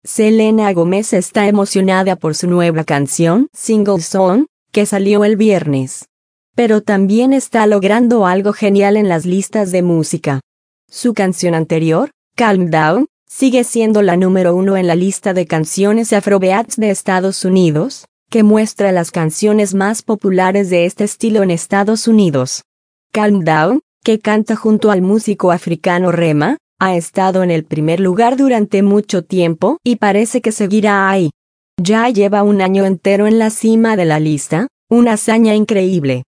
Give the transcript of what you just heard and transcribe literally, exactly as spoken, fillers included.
Selena Gomez está emocionada por su nueva canción, Single Song, que salió el viernes. Pero también está logrando algo genial en las listas de música. Su canción anterior, Calm Down, sigue siendo la número uno en la lista de canciones Afrobeats de Estados Unidos, que muestra las canciones más populares de este estilo en Estados Unidos. Calm Down, que canta junto al músico africano Rema, ha estado en el primer lugar durante mucho tiempo y parece que seguirá ahí. Ya lleva un año entero en la cima de la lista, una hazaña increíble.